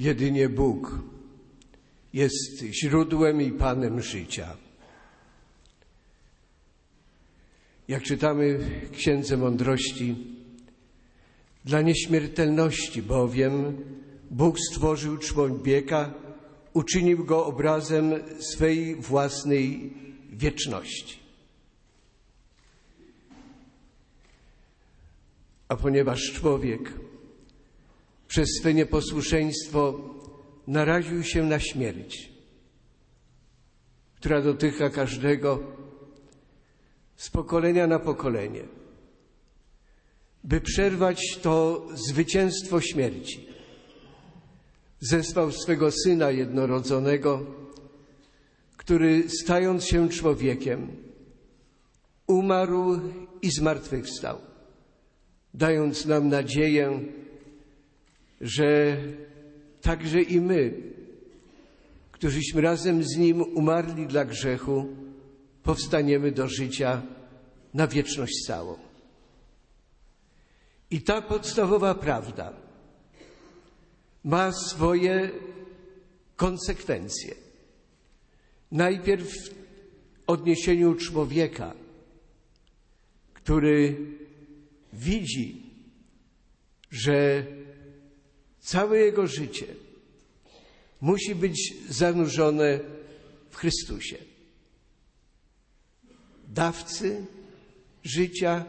Jedynie Bóg jest źródłem i Panem życia. Jak czytamy w Księdze Mądrości, dla nieśmiertelności bowiem Bóg stworzył człowieka, uczynił go obrazem swej własnej wieczności. A ponieważ człowiek przez swe nieposłuszeństwo naraził się na śmierć, która dotyka każdego z pokolenia na pokolenie, by przerwać to zwycięstwo śmierci, zesłał swego Syna jednorodzonego, który stając się człowiekiem, umarł i zmartwychwstał, dając nam nadzieję, że także i my, którzyśmy razem z Nim umarli dla grzechu, powstaniemy do życia na wieczność całą. I ta podstawowa prawda ma swoje konsekwencje. Najpierw w odniesieniu człowieka, który widzi, że całe jego życie musi być zanurzone w Chrystusie, dawcy życia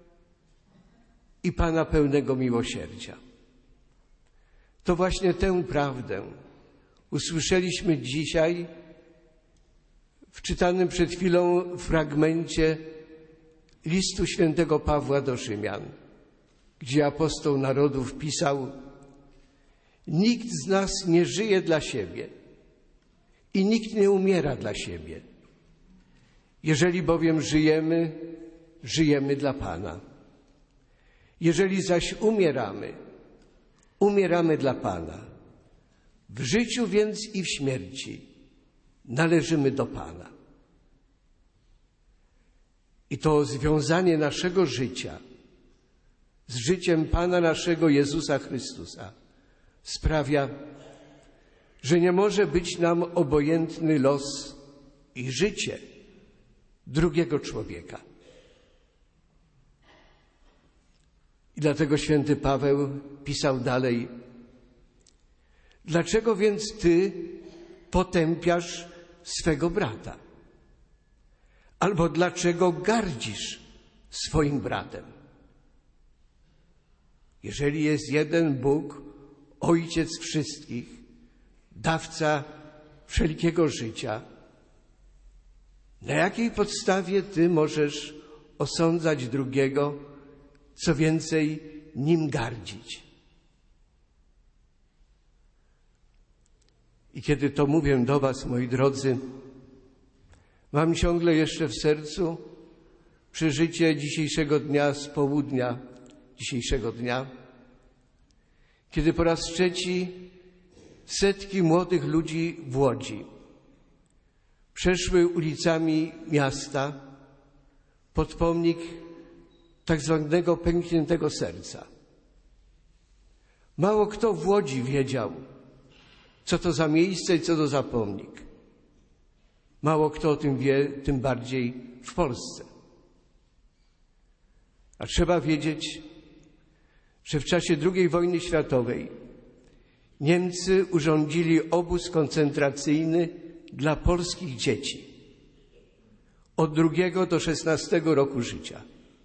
i Pana pełnego miłosierdzia. To właśnie tę prawdę usłyszeliśmy dzisiaj w czytanym przed chwilą fragmencie listu świętego Pawła do Rzymian, gdzie apostoł narodów pisał: nikt z nas nie żyje dla siebie i nikt nie umiera dla siebie. Jeżeli bowiem żyjemy, żyjemy dla Pana. Jeżeli zaś umieramy, umieramy dla Pana. W życiu więc i w śmierci należymy do Pana. I to związanie naszego życia z życiem Pana naszego Jezusa Chrystusa sprawia, że nie może być nam obojętny los i życie drugiego człowieka. I dlatego święty Paweł pisał dalej: dlaczego więc ty potępiasz swego brata? Albo dlaczego gardzisz swoim bratem? Jeżeli jest jeden Bóg, Ojciec wszystkich, dawca wszelkiego życia, na jakiej podstawie ty możesz osądzać drugiego, co więcej, nim gardzić? I kiedy to mówię do was, moi drodzy, mam ciągle jeszcze w sercu przeżycie dzisiejszego dnia, z południa dzisiejszego dnia, kiedy po raz trzeci setki młodych ludzi w Łodzi przeszły ulicami miasta pod pomnik tak zwanego pękniętego serca. Mało kto w Łodzi wiedział, co to za miejsce i co to za pomnik. Mało kto o tym wie, tym bardziej w Polsce. A trzeba wiedzieć, że w czasie II wojny światowej Niemcy urządzili obóz koncentracyjny dla polskich dzieci od 2 do 16 roku życia.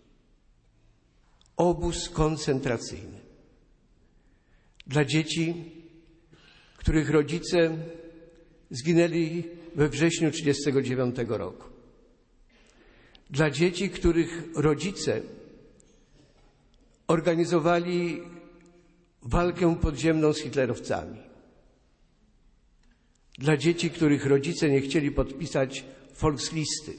Obóz koncentracyjny dla dzieci, których rodzice zginęli we wrześniu 1939 roku. Dla dzieci, których rodzice organizowali walkę podziemną z hitlerowcami. Dla dzieci, których rodzice nie chcieli podpisać Volkslisty.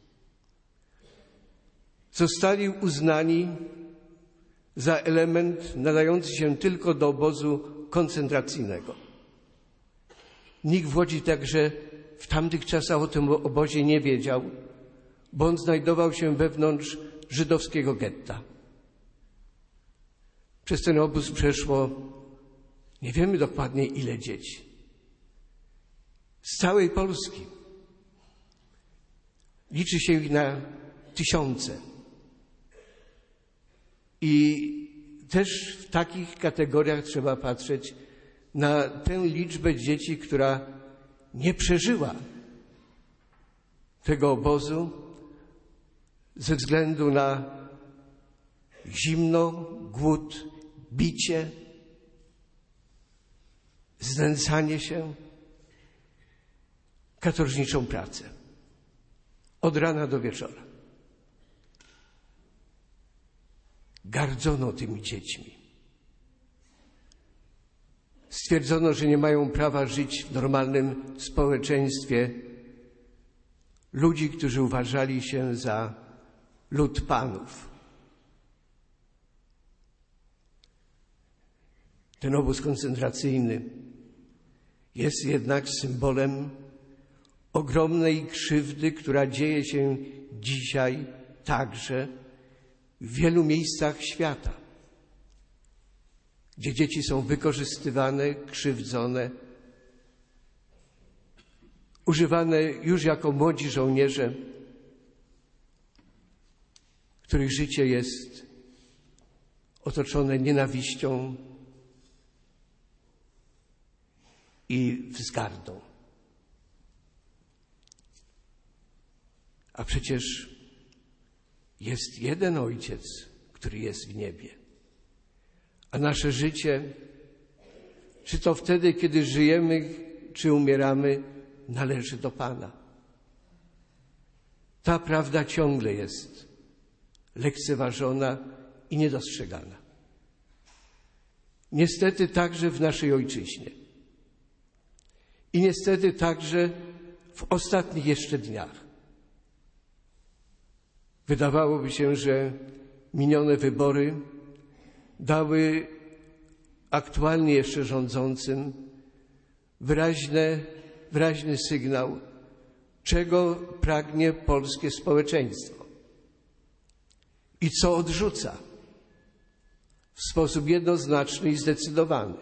Zostali uznani za element nadający się tylko do obozu koncentracyjnego. Nikt w Łodzi także w tamtych czasach o tym obozie nie wiedział, bo on znajdował się wewnątrz żydowskiego getta. Przez ten obóz przeszło Nie wiemy dokładnie, ile dzieci. Z całej Polski. Liczy się ich na tysiące. I też w takich kategoriach trzeba patrzeć na tę liczbę dzieci, która nie przeżyła tego obozu ze względu na zimno, głód, bicie, znęcanie się, katorżniczą pracę. Od rana do wieczora. Gardzono tymi dziećmi. Stwierdzono, że nie mają prawa żyć w normalnym społeczeństwie ludzi, którzy uważali się za lud panów. Ten obóz koncentracyjny jest jednak symbolem ogromnej krzywdy, która dzieje się dzisiaj także w wielu miejscach świata, gdzie dzieci są wykorzystywane, krzywdzone, używane już jako młodzi żołnierze, których życie jest otoczone nienawiścią i wzgardą. A przecież jest jeden Ojciec, który jest w niebie. A nasze życie, czy to wtedy, kiedy żyjemy, czy umieramy, należy do Pana. Ta prawda ciągle jest lekceważona i niedostrzegana. Niestety także w naszej ojczyźnie. I niestety także w ostatnich jeszcze dniach. Wydawałoby się, że minione wybory dały aktualnie jeszcze rządzącym wyraźny sygnał, czego pragnie polskie społeczeństwo i co odrzuca w sposób jednoznaczny i zdecydowany.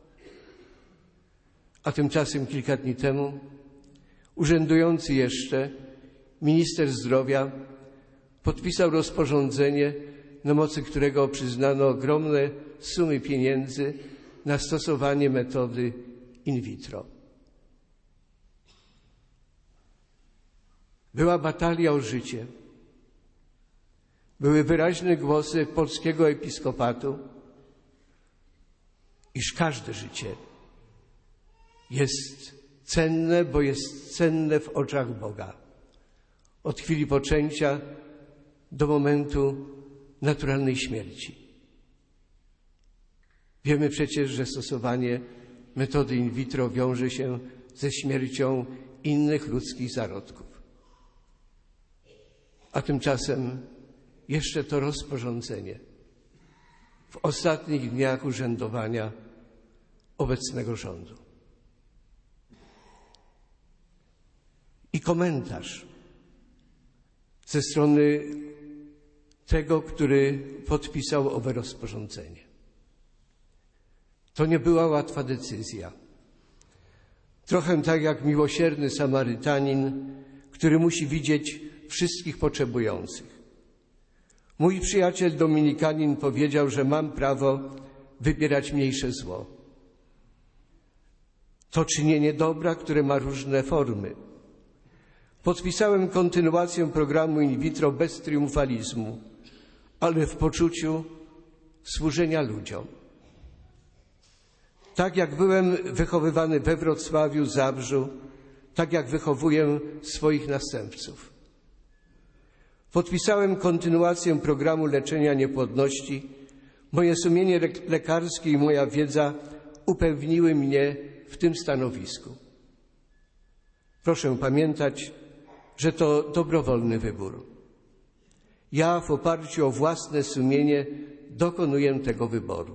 A tymczasem kilka dni temu urzędujący jeszcze minister zdrowia podpisał rozporządzenie, na mocy którego przyznano ogromne sumy pieniędzy na stosowanie metody in vitro. Była batalia o życie. Były wyraźne głosy polskiego episkopatu, iż każde życie jest cenne, bo jest cenne w oczach Boga. Od chwili poczęcia do momentu naturalnej śmierci. Wiemy przecież, że stosowanie metody in vitro wiąże się ze śmiercią innych ludzkich zarodków. A tymczasem jeszcze to rozporządzenie w ostatnich dniach urzędowania obecnego rządu. I komentarz ze strony tego, który podpisał owe rozporządzenie. To nie była łatwa decyzja. Trochę tak jak miłosierny Samarytanin, który musi widzieć wszystkich potrzebujących. Mój przyjaciel dominikanin powiedział, że mam prawo wybierać mniejsze zło. To czynienie dobra, które ma różne formy. Podpisałem kontynuację programu in vitro bez triumfalizmu, ale w poczuciu służenia ludziom. Tak jak byłem wychowywany we Wrocławiu, Zabrzu, tak jak wychowuję swoich następców. Podpisałem kontynuację programu leczenia niepłodności. Moje sumienie lekarskie i moja wiedza upewniły mnie w tym stanowisku. Proszę pamiętać, że to dobrowolny wybór. Ja w oparciu o własne sumienie dokonuję tego wyboru.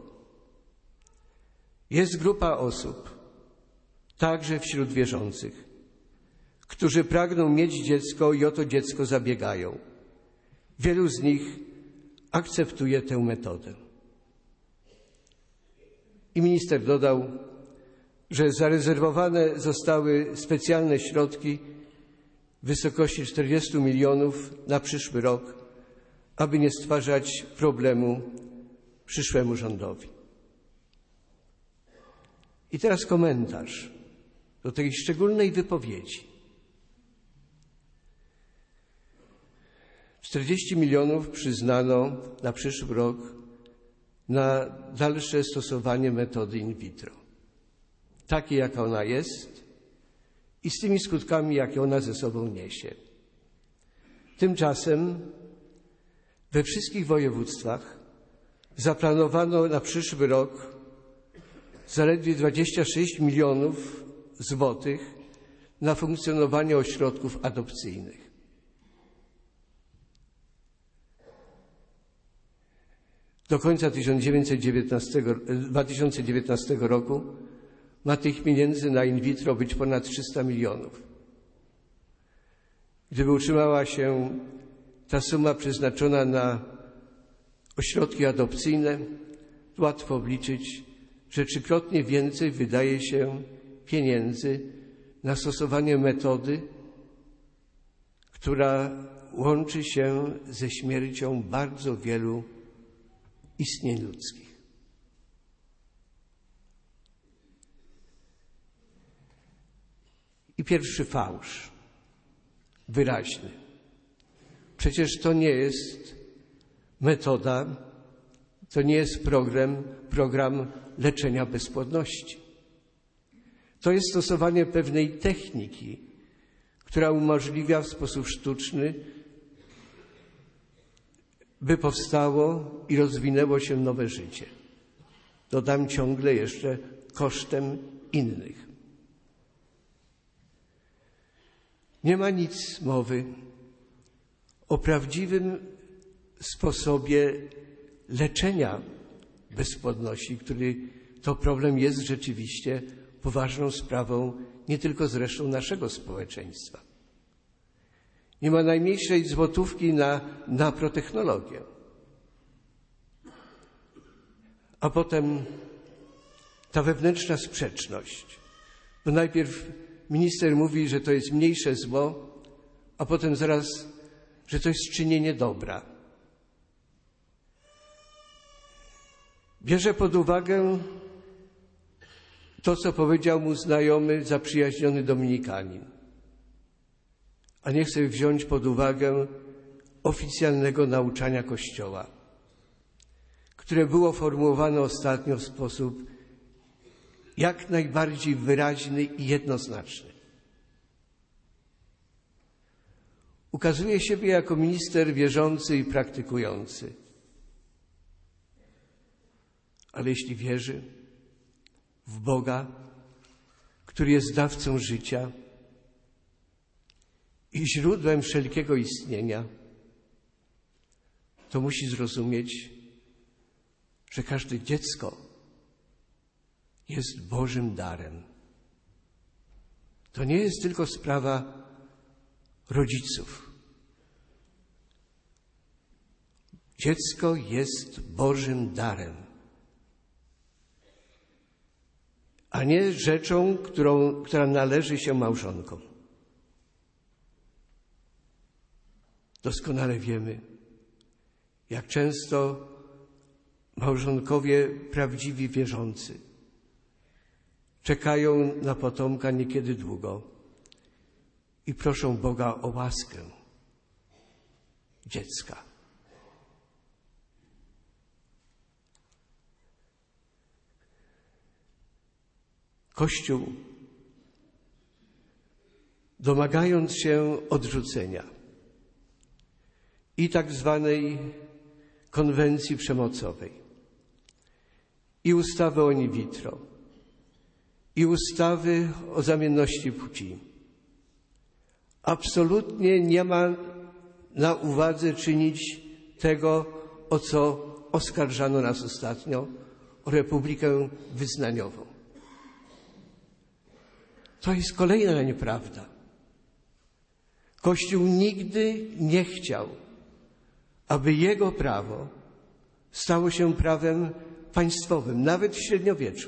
Jest grupa osób, także wśród wierzących, którzy pragną mieć dziecko i o to dziecko zabiegają. Wielu z nich akceptuje tę metodę. I minister dodał, że zarezerwowane zostały specjalne środki w wysokości 40 milionów na przyszły rok, aby nie stwarzać problemu przyszłemu rządowi. I teraz komentarz do tej szczególnej wypowiedzi. 40 milionów przyznano na przyszły rok na dalsze stosowanie metody in vitro. Takiej, jaka ona jest i z tymi skutkami, jakie ona ze sobą niesie. Tymczasem we wszystkich województwach zaplanowano na przyszły rok zaledwie 26 milionów złotych na funkcjonowanie ośrodków adopcyjnych. Do końca 2019 roku ma tych pieniędzy na in vitro być ponad 300 milionów. Gdyby utrzymała się ta suma przeznaczona na ośrodki adopcyjne, łatwo obliczyć, że trzykrotnie więcej wydaje się pieniędzy na stosowanie metody, która łączy się ze śmiercią bardzo wielu istnień ludzkich. I pierwszy fałsz, wyraźny. Przecież to nie jest metoda, to nie jest program leczenia bezpłodności. To jest stosowanie pewnej techniki, która umożliwia w sposób sztuczny, by powstało i rozwinęło się nowe życie. Dodam ciągle jeszcze kosztem innych. Nie ma nic mowy o prawdziwym sposobie leczenia bezpłodności, który to problem jest rzeczywiście poważną sprawą nie tylko zresztą naszego społeczeństwa. Nie ma najmniejszej złotówki na protechnologię. A potem ta wewnętrzna sprzeczność. Bo najpierw minister mówi, że to jest mniejsze zło, a potem zaraz, że to jest czynienie dobra. Bierze pod uwagę to, co powiedział mu znajomy, zaprzyjaźniony dominikanin. A nie chce wziąć pod uwagę oficjalnego nauczania Kościoła, które było formułowane ostatnio w sposób jak najbardziej wyraźny i jednoznaczny. Ukazuje siebie jako minister wierzący i praktykujący. Ale jeśli wierzy w Boga, który jest dawcą życia i źródłem wszelkiego istnienia, to musi zrozumieć, że każde dziecko jest Bożym darem. To nie jest tylko sprawa rodziców. Dziecko jest Bożym darem, a nie rzeczą, która należy się małżonkom. Doskonale wiemy, jak często małżonkowie prawdziwi wierzący czekają na potomka niekiedy długo i proszą Boga o łaskę dziecka. Kościół, domagając się odrzucenia i tak zwanej konwencji przemocowej, i ustawy o in vitro, i ustawy o zamienności płci, absolutnie nie ma na uwadze czynić tego, o co oskarżano nas ostatnio, o republikę wyznaniową. To jest kolejna nieprawda. Kościół nigdy nie chciał, aby jego prawo stało się prawem państwowym, nawet w średniowieczu.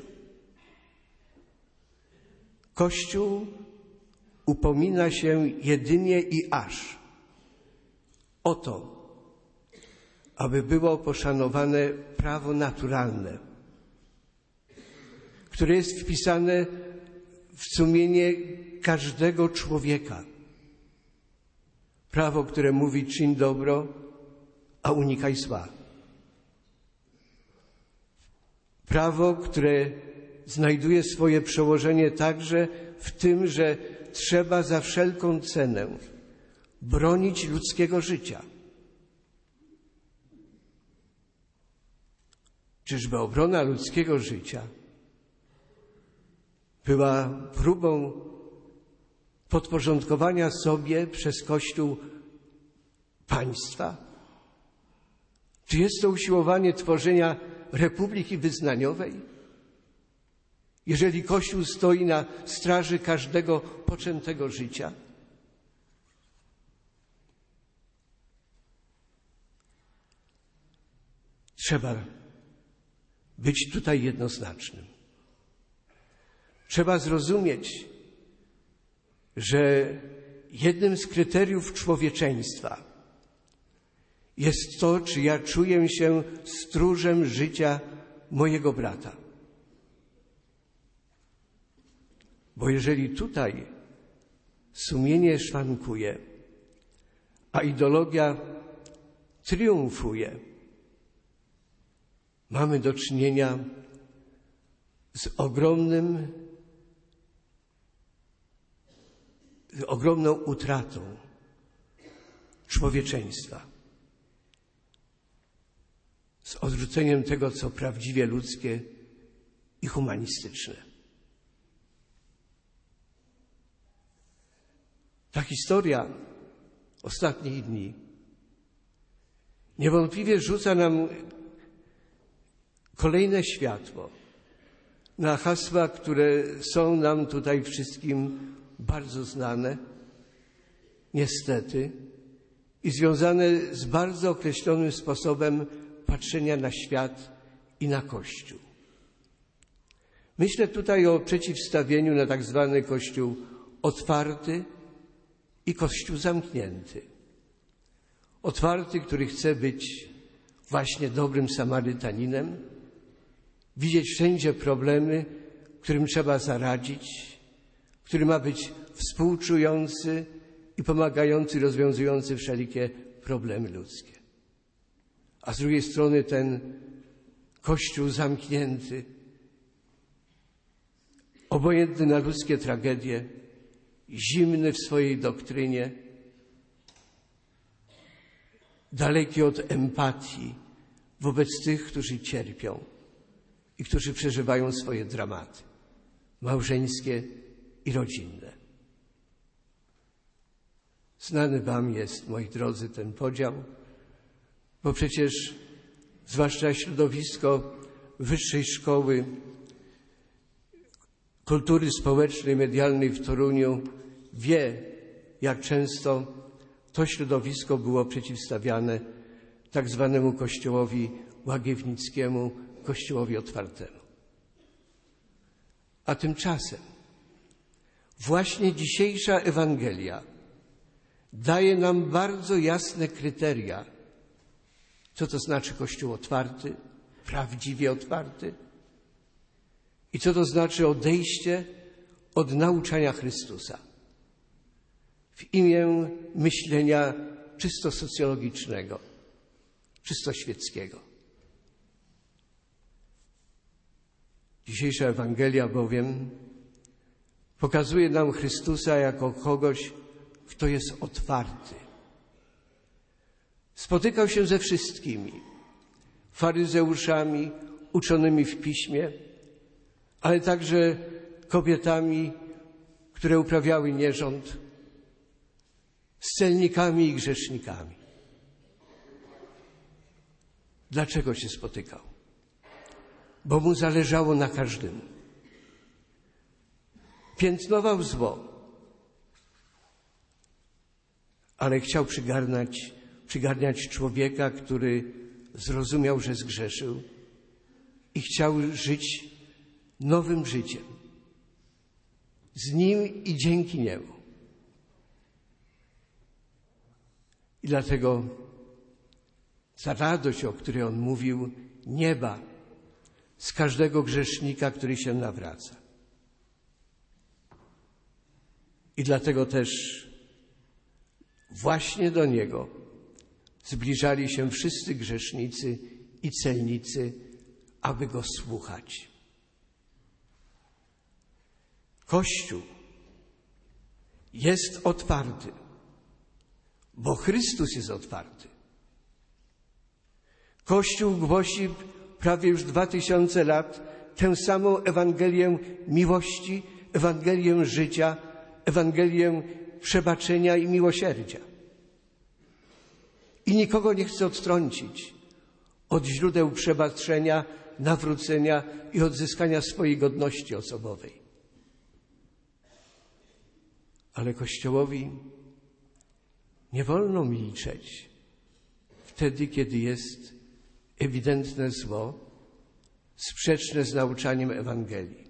Kościół upomina się jedynie i aż o to, aby było poszanowane prawo naturalne, które jest wpisane w sumienie każdego człowieka. Prawo, które mówi: czyń dobro, a unikaj zła. Prawo, które znajduje swoje przełożenie także w tym, że trzeba za wszelką cenę bronić ludzkiego życia. Czyżby obrona ludzkiego życia była próbą podporządkowania sobie przez Kościół państwa? Czy jest to usiłowanie tworzenia republiki wyznaniowej? Jeżeli Kościół stoi na straży każdego poczętego życia? Trzeba być tutaj jednoznacznym. Trzeba zrozumieć, że jednym z kryteriów człowieczeństwa jest to, czy ja czuję się stróżem życia mojego brata. Bo jeżeli tutaj sumienie szwankuje, a ideologia triumfuje, mamy do czynienia z ogromną utratą człowieczeństwa, z odrzuceniem tego, co prawdziwie ludzkie i humanistyczne. Ta historia ostatnich dni niewątpliwie rzuca nam kolejne światło na hasła, które są nam tutaj wszystkim bardzo znane, niestety, i związane z bardzo określonym sposobem patrzenia na świat i na Kościół. Myślę tutaj o przeciwstawieniu na tak zwany Kościół otwarty i Kościół zamknięty. Otwarty, który chce być właśnie dobrym Samarytaninem, widzieć wszędzie problemy, którym trzeba zaradzić, który ma być współczujący i pomagający, rozwiązujący wszelkie problemy ludzkie. A z drugiej strony ten Kościół zamknięty, obojętny na ludzkie tragedie, zimny w swojej doktrynie, daleki od empatii wobec tych, którzy cierpią i którzy przeżywają swoje dramaty małżeńskie i rodzinne. Znany wam jest, moi drodzy, ten podział, bo przecież zwłaszcza środowisko Wyższej Szkoły Kultury Społecznej i Medialnej w Toruniu wie, jak często to środowisko było przeciwstawiane tak zwanemu Kościołowi Łagiewnickiemu, Kościołowi otwartemu. A tymczasem właśnie dzisiejsza Ewangelia daje nam bardzo jasne kryteria, co to znaczy Kościół otwarty, prawdziwie otwarty i co to znaczy odejście od nauczania Chrystusa w imię myślenia czysto socjologicznego, czysto świeckiego. Dzisiejsza Ewangelia bowiem pokazuje nam Chrystusa jako kogoś, kto jest otwarty. Spotykał się ze wszystkimi, faryzeuszami, uczonymi w piśmie, ale także kobietami, które uprawiały nierząd, z celnikami i grzesznikami. Dlaczego się spotykał? Bo mu zależało na każdym. Piętnował zło, ale chciał przygarniać człowieka, który zrozumiał, że zgrzeszył i chciał żyć nowym życiem. Z Nim i dzięki Niemu. I dlatego ta radość, o której On mówił, nieba z każdego grzesznika, który się nawraca. I dlatego też właśnie do Niego zbliżali się wszyscy grzesznicy i celnicy, aby Go słuchać. Kościół jest otwarty, bo Chrystus jest otwarty. Kościół głosi prawie już 2000 lat tę samą Ewangelię miłości, Ewangelię życia, Ewangelię przebaczenia i miłosierdzia. I nikogo nie chce odtrącić od źródeł przebaczenia, nawrócenia i odzyskania swojej godności osobowej. Ale Kościołowi nie wolno milczeć wtedy, kiedy jest ewidentne zło, sprzeczne z nauczaniem Ewangelii.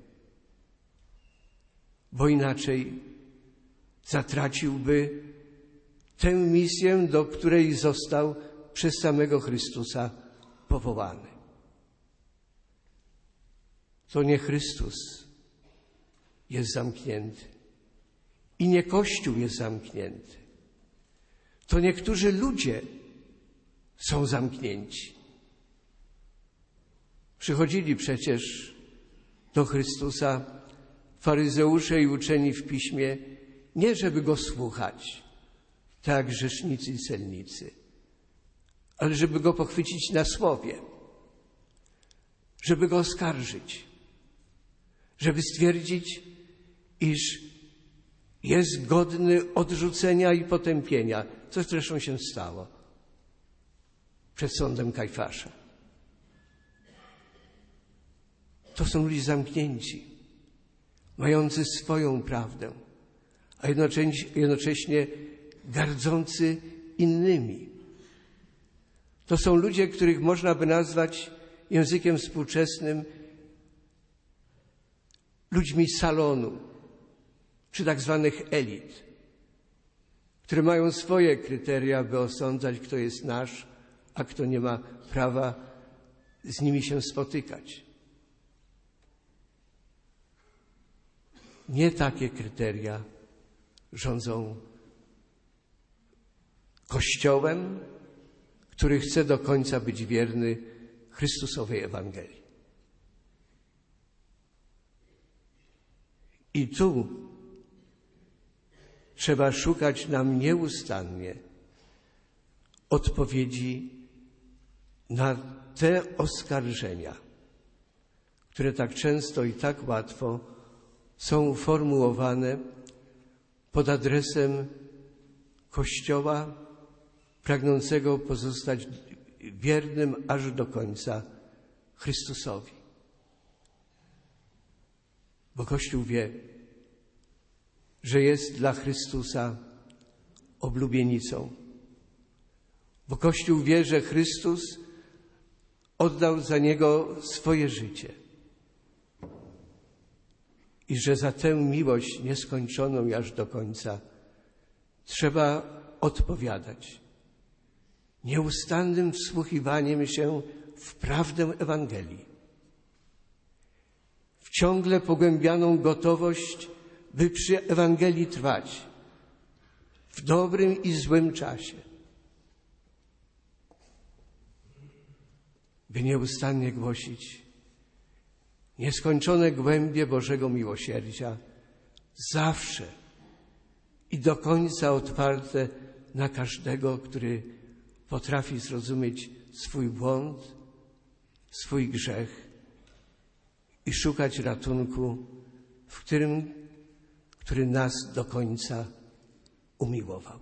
Bo inaczej zatraciłby tę misję, do której został przez samego Chrystusa powołany. To nie Chrystus jest zamknięty i nie Kościół jest zamknięty. To niektórzy ludzie są zamknięci. Przychodzili przecież do Chrystusa faryzeusze i uczeni w Piśmie, nie żeby Go słuchać, tak jak grzesznicy i celnicy, ale żeby Go pochwycić na słowie, żeby Go oskarżyć, żeby stwierdzić, iż jest godny odrzucenia i potępienia, co zresztą się stało przed sądem Kajfasza. To są ludzie zamknięci, mający swoją prawdę, a jednocześnie gardzący innymi. To są ludzie, których można by nazwać językiem współczesnym ludźmi salonu, czy tak zwanych elit, które mają swoje kryteria, by osądzać, kto jest nasz, a kto nie ma prawa z nimi się spotykać. Nie takie kryteria rządzą Kościołem, który chce do końca być wierny Chrystusowej Ewangelii. I tu trzeba szukać nam nieustannie odpowiedzi na te oskarżenia, które tak często i tak łatwo są formułowane pod adresem Kościoła pragnącego pozostać wiernym aż do końca Chrystusowi. Bo Kościół wie, że jest dla Chrystusa oblubienicą. Bo Kościół wie, że Chrystus oddał za Niego swoje życie. I że za tę miłość nieskończoną i aż do końca trzeba odpowiadać nieustannym wsłuchiwaniem się w prawdę Ewangelii, w ciągle pogłębianą gotowość, by przy Ewangelii trwać w dobrym i złym czasie, by nieustannie głosić nieskończone głębie Bożego miłosierdzia, zawsze i do końca otwarte na każdego, który potrafi zrozumieć swój błąd, swój grzech i szukać ratunku w tym, który nas do końca umiłował.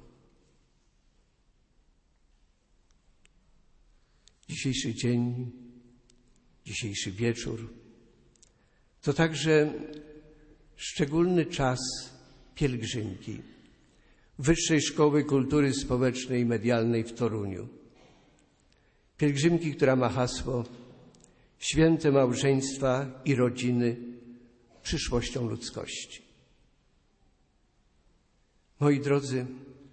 Dzisiejszy dzień, dzisiejszy wieczór to także szczególny czas pielgrzymki Wyższej Szkoły Kultury Społecznej i Medialnej w Toruniu. Pielgrzymki, która ma hasło święte małżeństwa i rodziny przyszłością ludzkości. Moi drodzy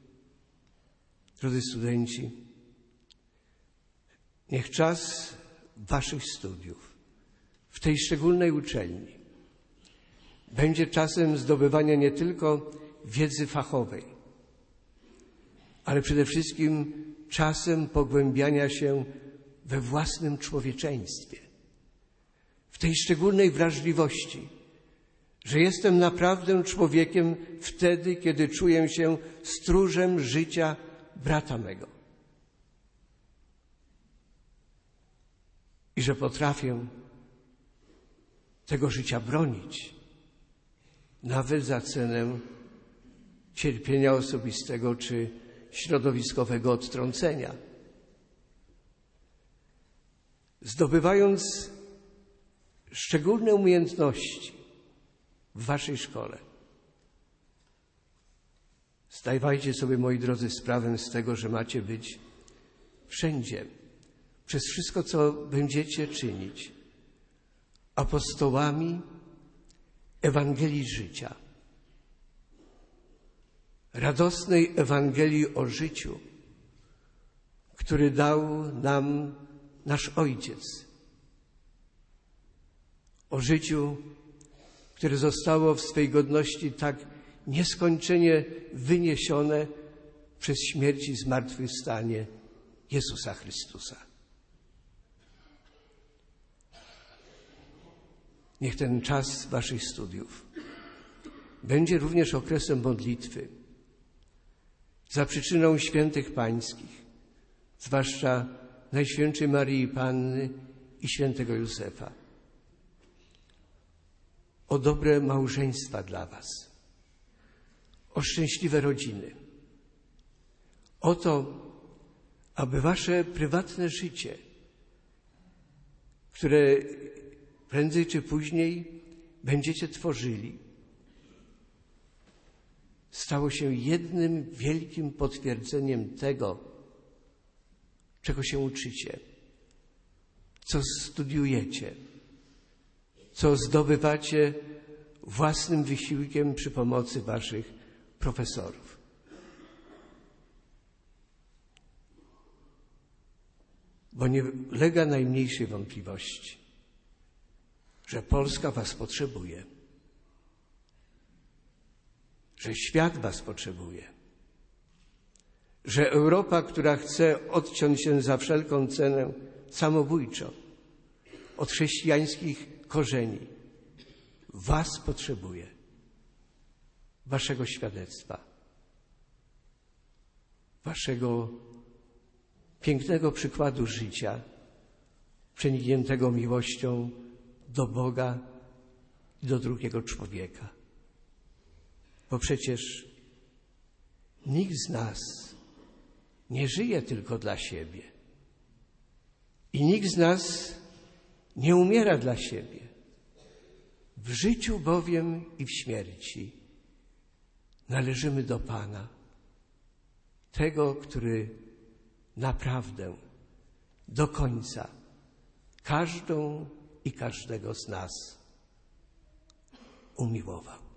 studenci, niech czas waszych studiów w tej szczególnej uczelni będzie czasem zdobywania nie tylko wiedzy fachowej, ale przede wszystkim czasem pogłębiania się we własnym człowieczeństwie, w tej szczególnej wrażliwości, że jestem naprawdę człowiekiem wtedy, kiedy czuję się stróżem życia brata mego i że potrafię tego życia bronić, nawet za cenę cierpienia osobistego czy środowiskowego odtrącenia. Zdobywając szczególne umiejętności w waszej szkole, zdawajcie sobie, moi drodzy, sprawę z tego, że macie być wszędzie, przez wszystko, co będziecie czynić, apostołami Ewangelii życia, radosnej Ewangelii o życiu, który dał nam nasz Ojciec, o życiu, które zostało w swej godności tak nieskończenie wyniesione przez śmierć i zmartwychwstanie Jezusa Chrystusa. Niech ten czas waszych studiów będzie również okresem modlitwy za przyczyną świętych pańskich, zwłaszcza Najświętszej Maryi Panny i świętego Józefa, o dobre małżeństwa dla was, o szczęśliwe rodziny, o to, aby wasze prywatne życie, które prędzej czy później będziecie tworzyli, stało się jednym wielkim potwierdzeniem tego, czego się uczycie, co studiujecie, co zdobywacie własnym wysiłkiem przy pomocy waszych profesorów. Bo nie ulega najmniejszej wątpliwości, że Polska was potrzebuje, że świat was potrzebuje, że Europa, która chce odciąć się za wszelką cenę samobójczo od chrześcijańskich korzeni, was potrzebuje, waszego świadectwa, waszego pięknego przykładu życia, przenikniętego miłością do Boga i do drugiego człowieka. Bo przecież nikt z nas nie żyje tylko dla siebie i nikt z nas nie umiera dla siebie. W życiu bowiem i w śmierci należymy do Pana, tego, który naprawdę do końca każdą i każdego z nas umiłował.